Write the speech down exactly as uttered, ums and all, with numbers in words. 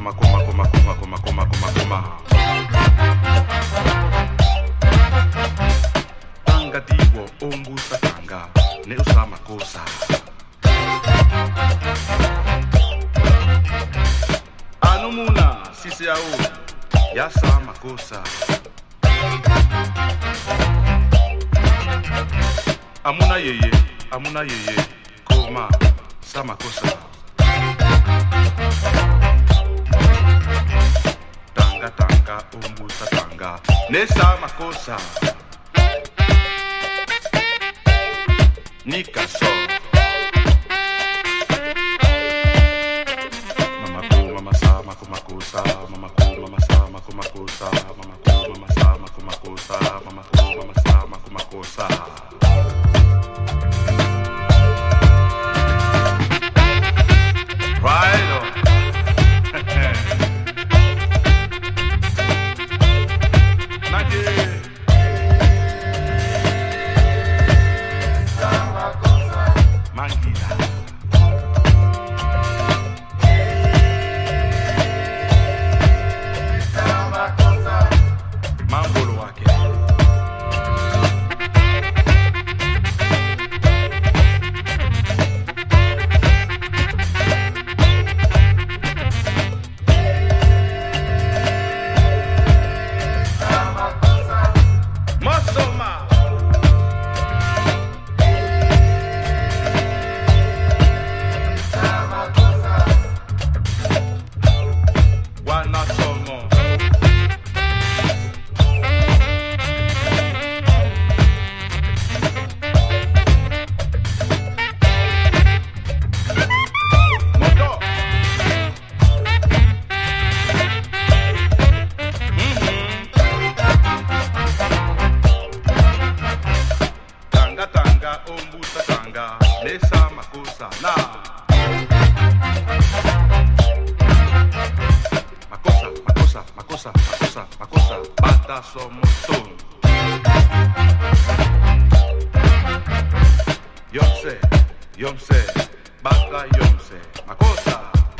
koma koma koma koma koma koma koma koma. Tanga diwo ombusa tanga ne usama kosa. Anumuna sisi yao ya sama kosa. Amuna yeye, amuna yeye, koma sama kosa. Tanga tanga umbusa tanga ne sama kosa. Nika so. Mama ko mama sama kuma kosa, mama ko mama sama kuma kosa, mama ko mama sama kuma kosa, mama ko mama sama kuma kosa. Right on. Ombusa tanga lesa makosa na makosa makosa makosa makosa makosa bata somos todos.